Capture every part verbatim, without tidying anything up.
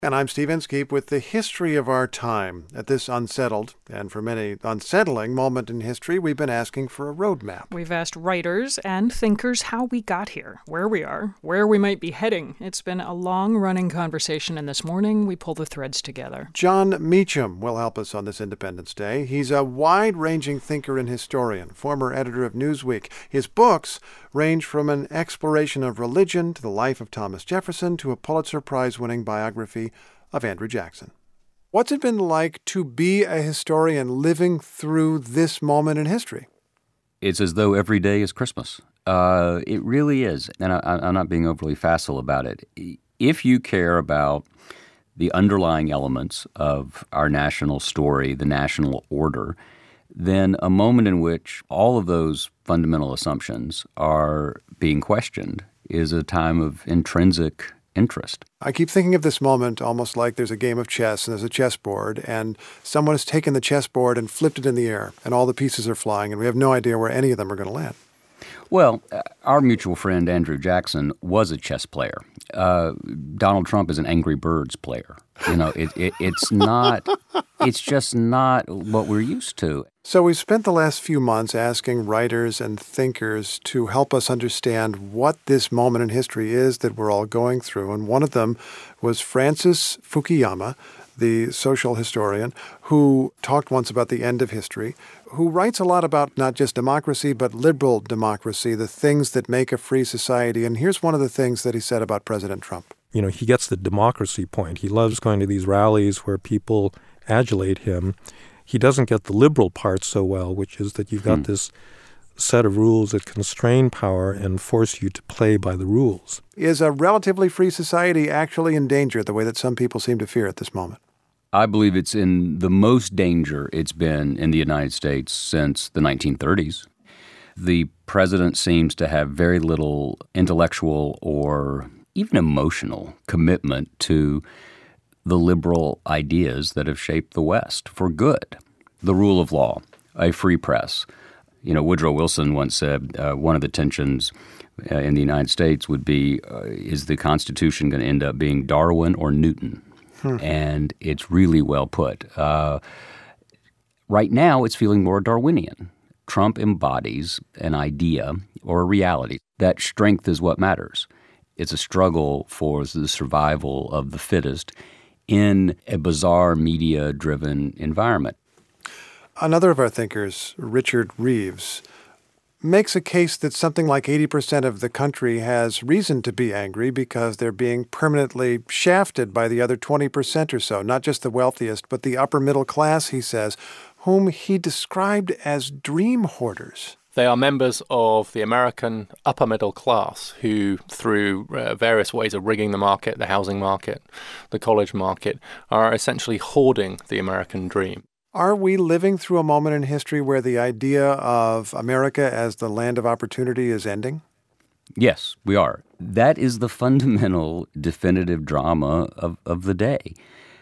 And I'm Steve Inskeep with the history of our time. At this unsettled, and for many unsettling, moment in history, we've been asking for a roadmap. We've asked writers and thinkers how we got here, where we are, where we might be heading. It's been a long-running conversation, and this morning we pull the threads together. John Meacham will help us on this Independence Day. He's a wide-ranging thinker and historian, former editor of Newsweek. His books range from an exploration of religion to the life of Thomas Jefferson to a Pulitzer Prize-winning biography of Andrew Jackson. What's it been like to be a historian living through this moment in history? It's as though every day is Christmas. Uh, it really is. And I, I'm not being overly facile about it. If you care about the underlying elements of our national story, the national order, then a moment in which all of those fundamental assumptions are being questioned is a time of intrinsic interest. I keep thinking of this moment almost like there's a game of chess and there's a chessboard and someone has taken the chessboard and flipped it in the air and all the pieces are flying and we have no idea where any of them are going to land. Well, our mutual friend Andrew Jackson was a chess player. Uh, Donald Trump is an Angry Birds player. You know, it, it, it's not, it's just not what we're used to. So we've spent the last few months asking writers and thinkers to help us understand what this moment in history is that we're all going through. And one of them was Francis Fukuyama, the social historian, who talked once about the end of history, who writes a lot about not just democracy, but liberal democracy, the things that make a free society. And here's one of the things that he said about President Trump. You know, he gets the democracy point. He loves going to these rallies where people adulate him. He doesn't get the liberal part so well, which is that you've got hmm. this set of rules that constrain power and force you to play by the rules. Is a relatively free society actually in danger the way that some people seem to fear at this moment? I believe it's in the most danger it's been in the United States since the nineteen thirties. The president seems to have very little intellectual or even emotional commitment to the liberal ideas that have shaped the West for good. The rule of law, a free press. You know, Woodrow Wilson once said uh, one of the tensions uh, in the United States would be, uh, is the Constitution going to end up being Darwin or Newton? Hmm. And it's really well put. Uh, right now, it's feeling more Darwinian. Trump embodies an idea or a reality that strength is what matters. It's a struggle for the survival of the fittest in a bizarre media-driven environment. Another of our thinkers, Richard Reeves, makes a case that something like eighty percent of the country has reason to be angry because they're being permanently shafted by the other twenty percent or so, not just the wealthiest, but the upper middle class, he says, whom he described as dream hoarders. They are members of the American upper middle class who, through uh, various ways of rigging the market, the housing market, the college market, are essentially hoarding the American dream. Are we living through a moment in history where the idea of America as the land of opportunity is ending? Yes, we are. That is the fundamental, definitive drama of, of the day.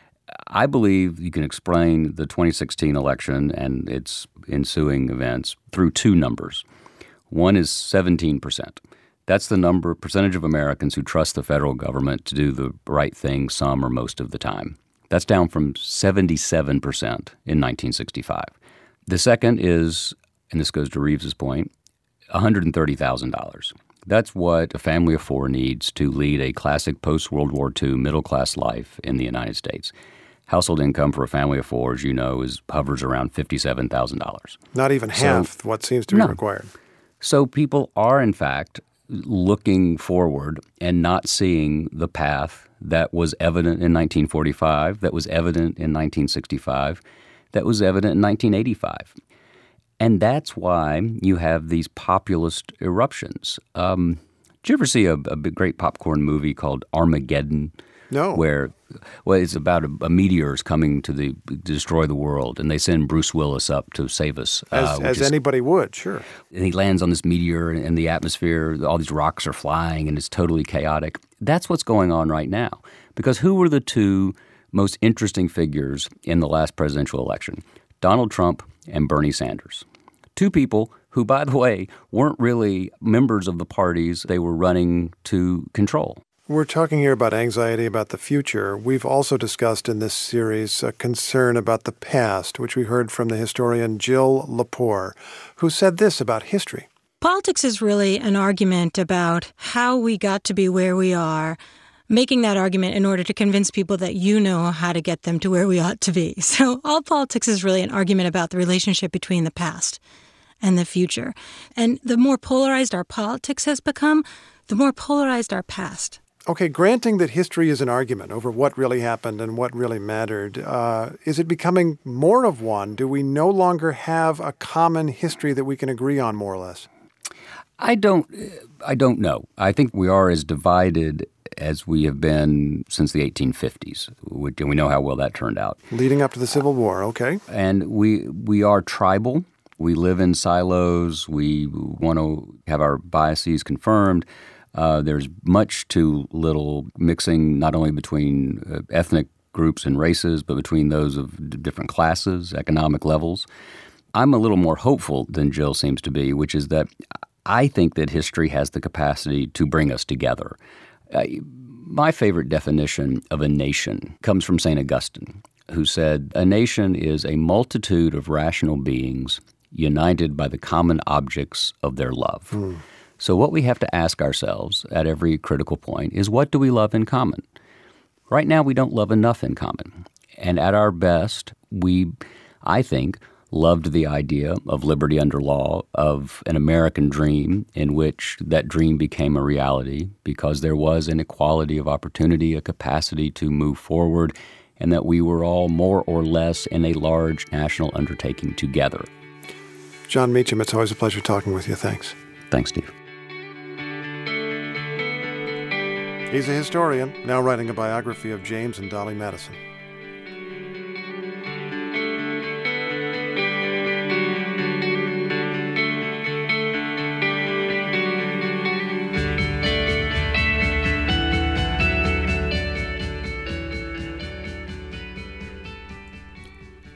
I believe you can explain the twenty sixteen election and its ensuing events through two numbers. One is seventeen percent. That's the number percentage of Americans who trust the federal government to do the right thing some or most of the time. That's down from seventy-seven percent in nineteen sixty-five. The second is, and this goes to Reeves's point, one hundred thirty thousand dollars. That's what a family of four needs to lead a classic post-World War Two middle-class life in the United States. Household income for a family of four, as you know, is hovers around fifty-seven thousand dollars. Not even half so, what seems to be no. required. So people are, in fact, looking forward and not seeing the path that was evident in nineteen forty-five, that was evident in nineteen sixty-five, that was evident in nineteen eighty-five. And that's why you have these populist eruptions. Um, did you ever see a, a big, great popcorn movie called Armageddon? No. Where, well, it's about a, a meteor's coming to the to destroy the world, and they send Bruce Willis up to save us. As, uh, as is, anybody would, sure. And he lands on this meteor, and the atmosphere, all these rocks are flying, and it's totally chaotic. That's what's going on right now. Because who were the two most interesting figures in the last presidential election? Donald Trump and Bernie Sanders. Two people who, by the way, weren't really members of the parties they were running to control. We're talking here about anxiety about the future. We've also discussed in this series a concern about the past, which we heard from the historian Jill Lepore, who said this about history. Politics is really an argument about how we got to be where we are, making that argument in order to convince people that you know how to get them to where we ought to be. So all politics is really an argument about the relationship between the past and the future. And the more polarized our politics has become, the more polarized our past. Okay, granting that history is an argument over what really happened and what really mattered, uh, is it becoming more of one? Do we no longer have a common history that we can agree on, more or less? I don't I don't know. I think we are as divided as we have been since the eighteen fifties. We, we know how well that turned out. Leading up to the Civil War, okay. And we we are tribal. We live in silos. We want to have our biases confirmed. Uh, there's much too little mixing, not only between uh, ethnic groups and races, but between those of d- different classes, economic levels. I'm a little more hopeful than Jill seems to be, which is that I think that history has the capacity to bring us together. Uh, my favorite definition of a nation comes from Saint Augustine, who said, "A nation is a multitude of rational beings united by the common objects of their love." Mm. So what we have to ask ourselves at every critical point is, what do we love in common? Right now, we don't love enough in common. And at our best, we, I think, loved the idea of liberty under law, of an American dream in which that dream became a reality because there was an equality of opportunity, a capacity to move forward, and that we were all more or less in a large national undertaking together. Jon Meacham, it's always a pleasure talking with you. Thanks. Thanks, Steve. He's a historian, now writing a biography of James and Dolly Madison.